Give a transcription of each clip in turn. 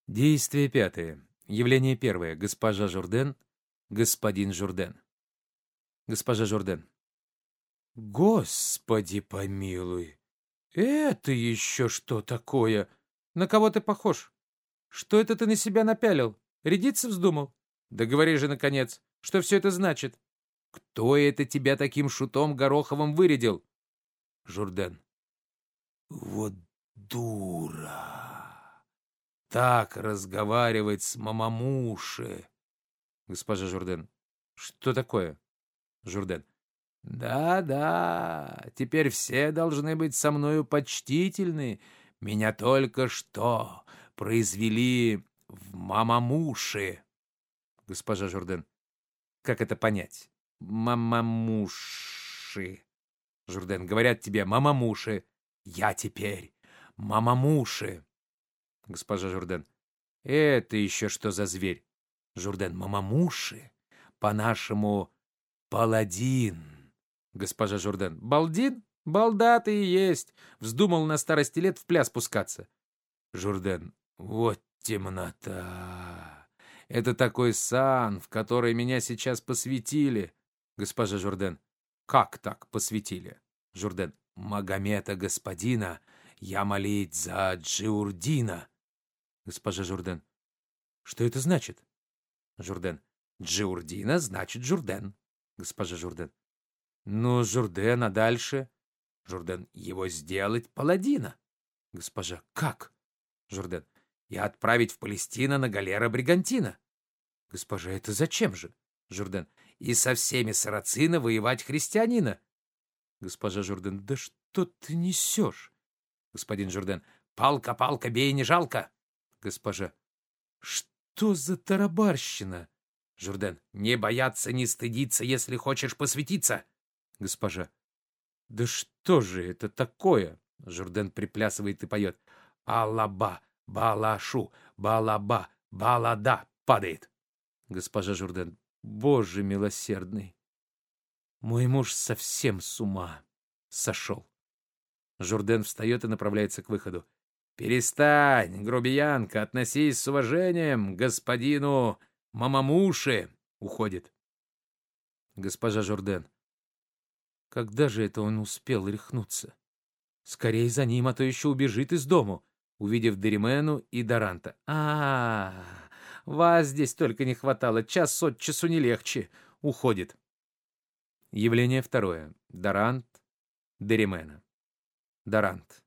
Действие пятое. Явление первое. Госпожа Журден, господин Журден. Госпожа Журден. Господи помилуй! Это еще что такое? На кого ты похож? Что это ты на себя напялил? Рядиться вздумал? Да говори же, наконец, что все это значит? Кто это тебя таким шутом гороховым вырядил? Журден. Вот дура! Так разговаривать с мамамуши. Госпожа Журден. Что такое? Журден. Да, теперь все должны быть со мною почтительны. Меня только что произвели в мамамуши. Госпожа Журден. Как это понять? Мамамуши. Журден. Говорят тебе мамамуши. Я теперь мамамуши. Госпожа Журден. Это еще что за зверь? Журден. Мамамуши. По-нашему паладин. Госпожа Журден. Балдин? Балда ты и есть. Вздумал на старости лет в пляс пускаться. Журден. Вот темнота. Это такой сан, в который меня сейчас посвятили. Госпожа Журден. Как так посвятили? Журден. Магомета господина я молить за Джиурдина. Госпожа Журден. Что это значит? Журден. Джиурдина значит Журден. Госпожа Журден. Ну, Журден, а дальше? Журден. Его сделать паладина. Госпожа. Как? Журден. И отправить в Палестину на галера Бригантина. Госпожа. Это зачем же? Журден. И со всеми сарацина воевать христианина. Госпожа Журден. Да что ты несешь? Господин Журден. Палка, палка, бей, не жалко. Госпожа. Что за тарабарщина? Журден. Не бояться, не стыдиться, если хочешь посвятиться. Госпожа. Да что же это такое? Журден приплясывает и поет. Алаба, балашу, балаба, балада падает. Госпожа Журден. Боже милосердный. Мой муж совсем с ума сошел. Журден встает и направляется к выходу. Перестань, грубиянка, относись с уважением к господину мамамуши. Уходит. Госпожа Журден. Когда же это он успел рехнуться? Скорей за ним, а то еще убежит из дому, увидев Деримену и Даранта. Вас здесь только не хватало, час от часу не легче. Уходит. Явление второе. Дарант, Деримена. Дарант.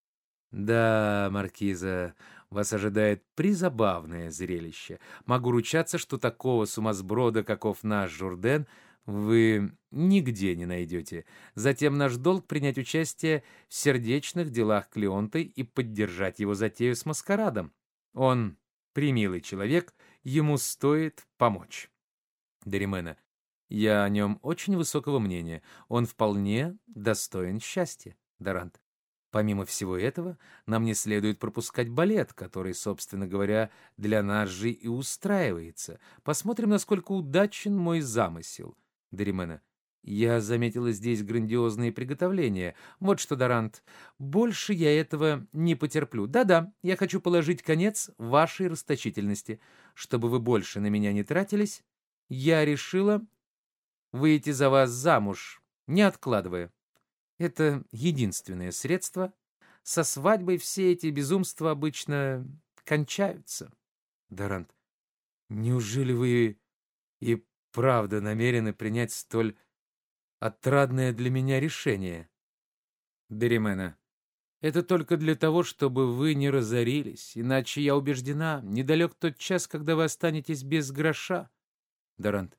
Да, маркиза, вас ожидает призабавное зрелище. Могу ручаться, что такого сумасброда, каков наш Журден, вы нигде не найдете. Затем наш долг принять участие в сердечных делах Клеонты и поддержать его затею с маскарадом. Он премилый человек, ему стоит помочь. Деримена. Я о нем очень высокого мнения. Он вполне достоин счастья. Дарант. Помимо всего этого, нам не следует пропускать балет, который, собственно говоря, для нас же и устраивается. Посмотрим, насколько удачен мой замысел. Деримена. Я заметила здесь грандиозные приготовления. Вот что, Дарант, больше я этого не потерплю. Да-да, я хочу положить конец вашей расточительности. Чтобы вы больше на меня не тратились, я решила выйти за вас замуж, не откладывая. Это единственное средство. Со свадьбой все эти безумства обычно кончаются. Дарант. Неужели вы и правда намерены принять столь отрадное для меня решение? Деримена. Это только для того, чтобы вы не разорились. Иначе, я убеждена, недалек тот час, когда вы останетесь без гроша. Дарант.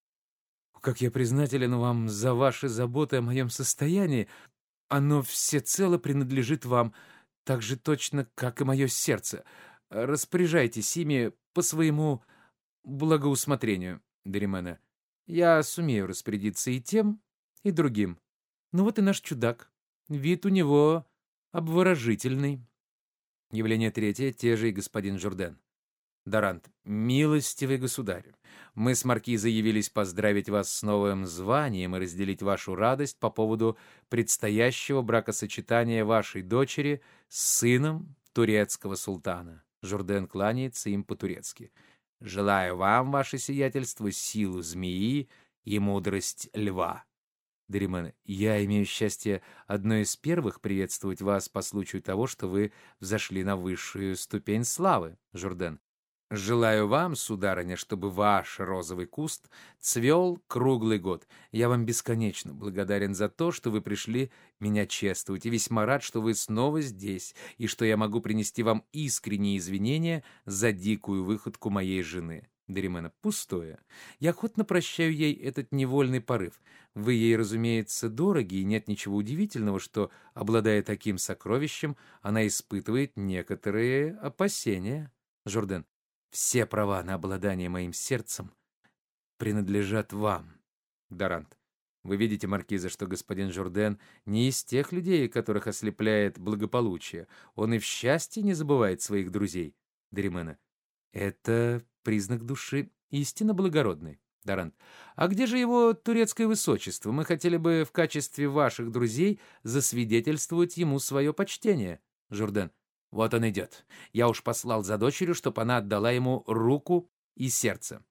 Как я признателен вам за ваши заботы о моем состоянии. Оно всецело принадлежит вам, так же точно, как и мое сердце. Распоряжайтесь ими по своему благоусмотрению. Деримена. Я сумею распорядиться и тем, и другим. Ну вот и наш чудак. Вид у него обворожительный. Явление третье. Те же и господин Журден. Дарант. Милостивый государь, мы с маркизой явились поздравить вас с новым званием и разделить вашу радость по поводу предстоящего бракосочетания вашей дочери с сыном турецкого султана. Журден кланяется им по-турецки. «Желаю вам, ваше сиятельство, силу змеи и мудрость льва». Деремена. «Я имею счастье одной из первых приветствовать вас по случаю того, что вы взошли на высшую ступень славы». Журден. «Желаю вам, сударыня, чтобы ваш розовый куст цвел круглый год. Я вам бесконечно благодарен за то, что вы пришли меня чествовать, и весьма рад, что вы снова здесь, и что я могу принести вам искренние извинения за дикую выходку моей жены». Деремена. «Пустое. Я охотно прощаю ей этот невольный порыв. Вы ей, разумеется, дороги, и нет ничего удивительного, что, обладая таким сокровищем, она испытывает некоторые опасения». Журден. «Все права на обладание моим сердцем принадлежат вам». Дарант. «Вы видите, маркиза, что господин Журден не из тех людей, которых ослепляет благополучие. Он и в счастье не забывает своих друзей». Деремена. «Это признак души истинно благородный». Дарант. «А где же его турецкое высочество? Мы хотели бы в качестве ваших друзей засвидетельствовать ему свое почтение». Журден. «Вот он идет. Я уж послал за дочерью, чтоб она отдала ему руку и сердце».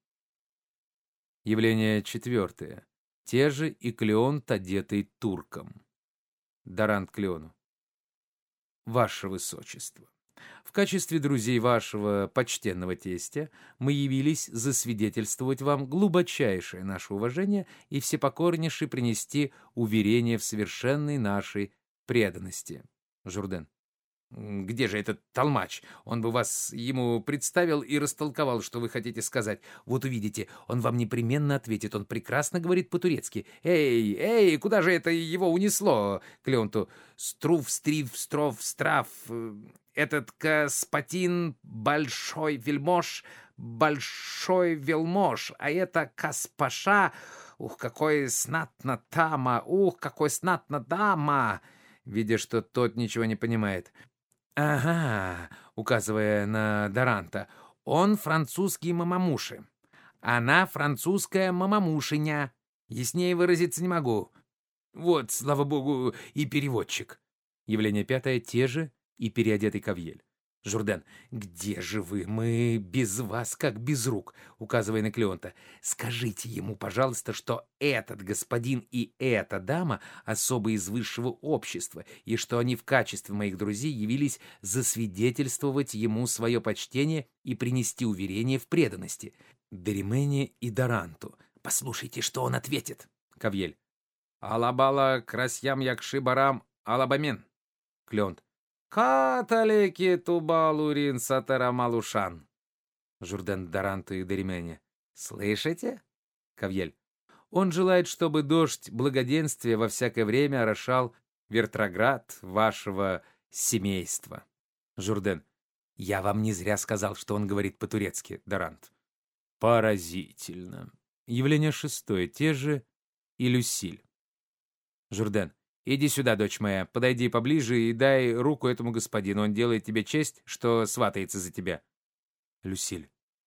Явление четвертое. Те же и Клеонт, одетый турком. Дарант Клеону. «Ваше высочество, в качестве друзей вашего почтенного тестя мы явились засвидетельствовать вам глубочайшее наше уважение и всепокорнейше принести уверение в совершенной нашей преданности». Журден. «Где же этот толмач? Он бы вас ему представил и растолковал, что вы хотите сказать. Вот увидите, он вам непременно ответит. Он прекрасно говорит по-турецки. Эй, куда же это его унесло?» Клеонту. «Струв, стрив, стров, страв. Этот господин большой вельмож, а это Каспаша. Ух, какой знатна дама! Видя, что тот ничего не понимает. «Ага», указывая на Даранта, «он французский мамамуши. Она французская мамамушиня. Яснее выразиться не могу. Вот, слава богу, и переводчик». Явление пятое. Те же и переодетый Кавьель. Журден. «Где же вы? Мы без вас, как без рук», указывая на Клеонта. «Скажите ему, пожалуйста, что этот господин и эта дама особо из высшего общества, и что они в качестве моих друзей явились засвидетельствовать ему свое почтение и принести уверение в преданности». Деремене и Даранту. «Послушайте, что он ответит». Кавьель. «Алабала красьям якши барам алабамен». Клеонт. «Каталеки тубалурин сатарамалушан». Журден, Даранту и Деремене. «Слышите?» Кавьель. «Он желает, чтобы дождь благоденствия во всякое время орошал Вертроград вашего семейства». Журден. «Я вам не зря сказал, что он говорит по-турецки». Дарант. «Поразительно». Явление шестое. Те же и Люсиль. Журден. «Иди сюда, дочь моя, подойди поближе и дай руку этому господину. Он делает тебе честь, что сватается за тебя». Люсиль.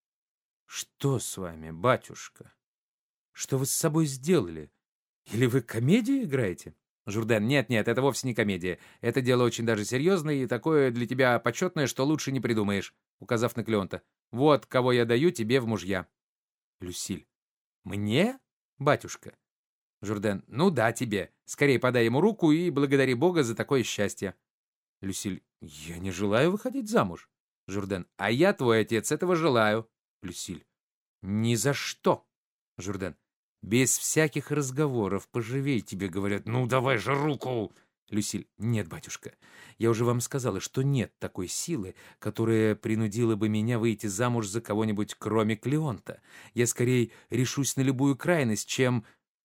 «Что с вами, батюшка? Что вы с собой сделали? Или вы комедию играете?» Журден. «Нет, это вовсе не комедия. Это дело очень даже серьезное и такое для тебя почетное, что лучше не придумаешь», указав на Клеонта. «Вот кого я даю тебе в мужья». Люсиль. «Мне, батюшка?» Журден. «Ну да, тебе. Скорее подай ему руку и благодари Бога за такое счастье». Люсиль. «Я не желаю выходить замуж». Журден. «А я, твой отец, этого желаю». Люсиль. «Ни за что». Журден. «Без всяких разговоров, поживей, тебе говорят. Ну, давай же руку». Люсиль. «Нет, батюшка, я уже вам сказала, что нет такой силы, которая принудила бы меня выйти замуж за кого-нибудь, кроме Клеонта. Я скорее решусь на любую крайность, чем...»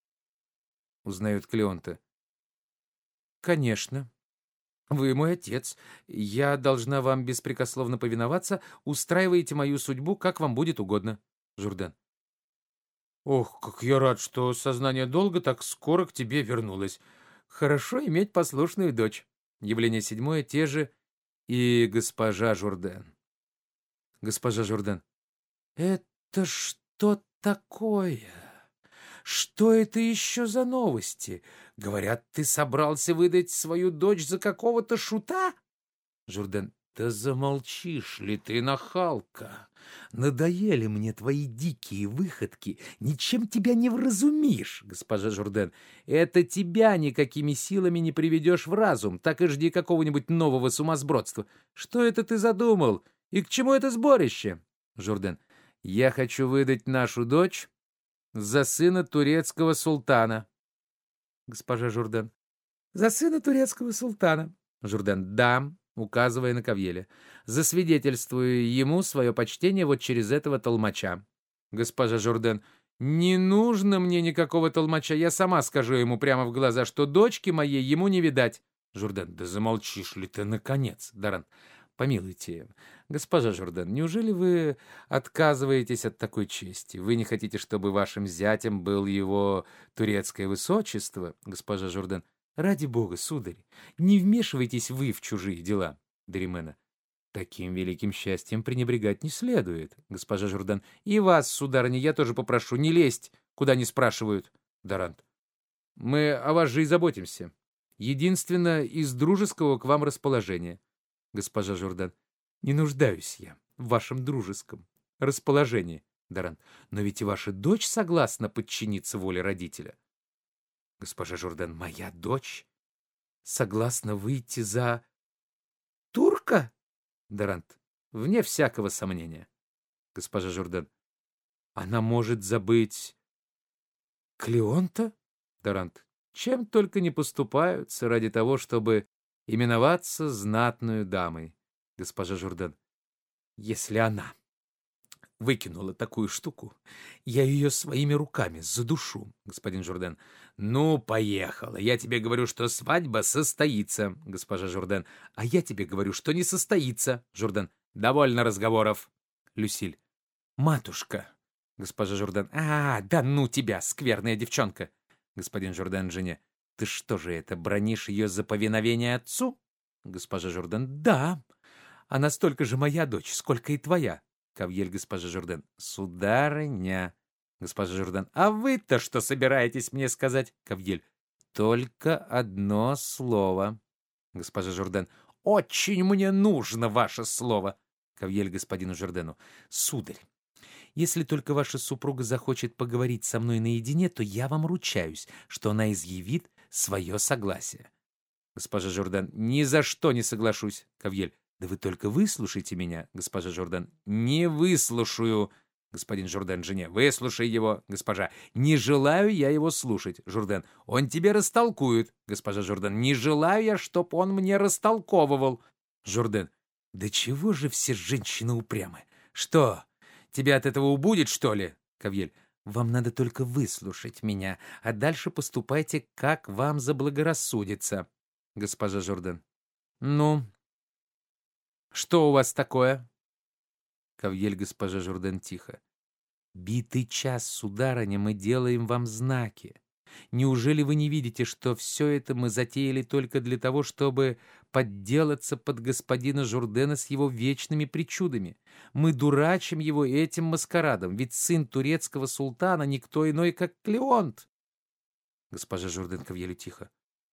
Узнают Клеонта. «Конечно. Вы мой отец. Я должна вам беспрекословно повиноваться. Устраивайте мою судьбу, как вам будет угодно». Журден. «Ох, как я рад, что сознание долга так скоро к тебе вернулось. Хорошо иметь послушную дочь». Явление седьмое. Те же и госпожа Журден. Госпожа Журден. «Это что такое? Что это еще за новости? Говорят, ты собрался выдать свою дочь за какого-то шута?» Журден. Да замолчишь ли ты, нахалка? Надоели мне твои дикие выходки, ничем тебя не вразумишь, госпожа Журден. Это тебя никакими силами не приведешь в разум, так и жди какого-нибудь нового сумасбродства. Что это ты задумал? И к чему это сборище? Журден. Я хочу выдать нашу дочь за сына турецкого султана. Госпожа Журден. За сына турецкого султана. Журден. Да, указывая на Кавьеля. Засвидетельствую ему свое почтение вот через этого толмача. Госпожа Журден. Не нужно мне никакого толмача. Я сама скажу ему прямо в глаза, что дочки моей ему не видать. Журден. Да замолчишь ли ты, наконец? Дарант. Помилуйте, госпожа Журден, неужели вы отказываетесь от такой чести? Вы не хотите, чтобы вашим зятем был его турецкое высочество? Госпожа Журден. Ради бога, сударь, не вмешивайтесь вы в чужие дела. Деремена. Таким великим счастьем пренебрегать не следует. Госпожа Журден. И вас, сударыня, я тоже попрошу не лезть, куда не спрашивают. Дарант. Мы о вас же и заботимся. Единственно из дружеского к вам расположения. Госпожа Журден. Не нуждаюсь я в вашем дружеском расположении. Дарант. Но ведь и ваша дочь согласна подчиниться воле родителя. Госпожа Журден. Моя дочь согласна выйти за турка? Дарант. Вне всякого сомнения. Госпожа Журден. Она может забыть Клеонта? Дарант. Чем только не поступаются ради того, чтобы именоваться знатную дамой. Госпожа Журден. Если она выкинула такую штуку, я ее своими руками задушу. Господин Журден. Ну, поехала. Я тебе говорю, что свадьба состоится. Госпожа Журден. А я тебе говорю, что не состоится. Журден. Довольно разговоров. Люсиль. Матушка. Госпожа Журден. Да ну тебя, скверная девчонка. Господин Журден жене. Ты что же это, бранишь ее за повиновение отцу? Госпожа Журден. Да. Она столько же моя дочь, сколько и твоя. Кавьель, госпожа Журден. Сударыня. Госпожа Журден. А вы-то что собираетесь мне сказать? Кавьель. Только одно слово. Госпожа Журден. Очень мне нужно ваше слово. Кавьель господину Журдену. Сударь, если только ваша супруга захочет поговорить со мной наедине, то я вам ручаюсь, что она изъявит свое согласие. Госпожа Журден. Ни за что не соглашусь. Кавьель. Да вы только выслушайте меня, госпожа Журден. Не выслушаю. Господин Журден жене. Выслушай его, госпожа. Не желаю я его слушать. Журден. Он тебе растолкует. Госпожа Журден. Не желаю я, чтоб он мне растолковывал. Журден. Да чего же все женщины упрямы? Что, тебя от этого убудет, что ли? Кавьель. Вам надо только выслушать меня, а дальше поступайте, как вам заблагорассудится. Госпожа Журден. Ну, что у вас такое? Кавьель, госпожа Журден тихо. Битый час, сударыня, мы делаем вам знаки. Неужели вы не видите, что все это мы затеяли только для того, чтобы подделаться под господина Журдена с его вечными причудами? Мы дурачим его этим маскарадом, ведь сын турецкого султана никто иной, как Клеонт. Госпожа Журден Кавьелю тихо.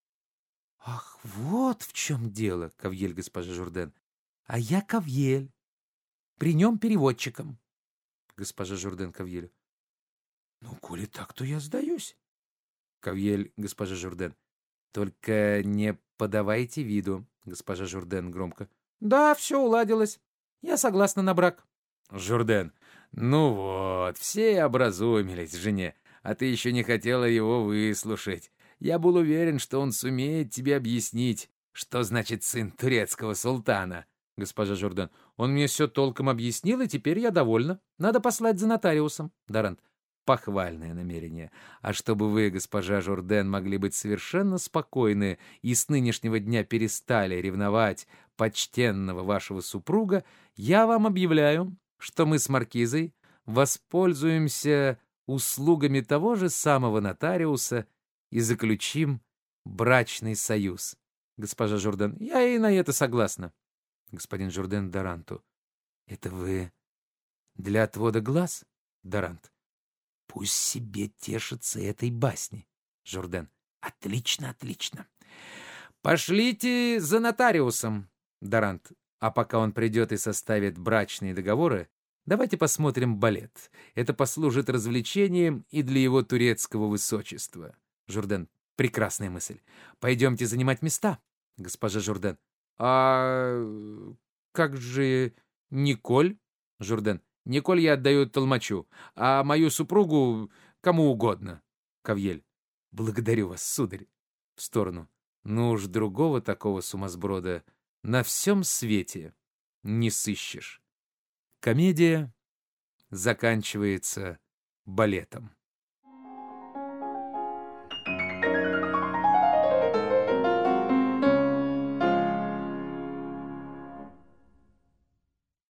Ах, вот в чем дело, Кавьель, госпожа Журден. А я Кавьель. При нем переводчиком. Госпожа Журден Кавьелю. Ну, коли так, то я сдаюсь. Кавьель, госпожа Журден. Только не подавайте виду, госпожа Журден громко. Да, все уладилось. Я согласна на брак. Журден. Ну вот, все образумились, жене, а ты еще не хотела его выслушать. Я был уверен, что он сумеет тебе объяснить, что значит сын турецкого султана. Госпожа Журден. Он мне все толком объяснил, и теперь я довольна. Надо послать за нотариусом. Дарант. Похвальное намерение. А чтобы вы, госпожа Журден, могли быть совершенно спокойны и с нынешнего дня перестали ревновать почтенного вашего супруга, я вам объявляю, что мы с маркизой воспользуемся услугами того же самого нотариуса и заключим брачный союз. Госпожа Журден. Я и на это согласна. Господин Журден Даранту. Это вы для отвода глаз, Дарант? Пусть себе тешится этой басней. Журден. Отлично, отлично. Пошлите за нотариусом. Дарант. А пока он придет и составит брачные договоры, давайте посмотрим балет. Это послужит развлечением и для его турецкого высочества. Журден. Прекрасная мысль. Пойдемте занимать места, госпожа Журден. А как же Николь? Журден. Николь я отдаю толмачу, а мою супругу кому угодно. Кавьель. Благодарю вас, сударь. В сторону. Ну уж другого такого сумасброда на всем свете не сыщешь. Комедия заканчивается балетом.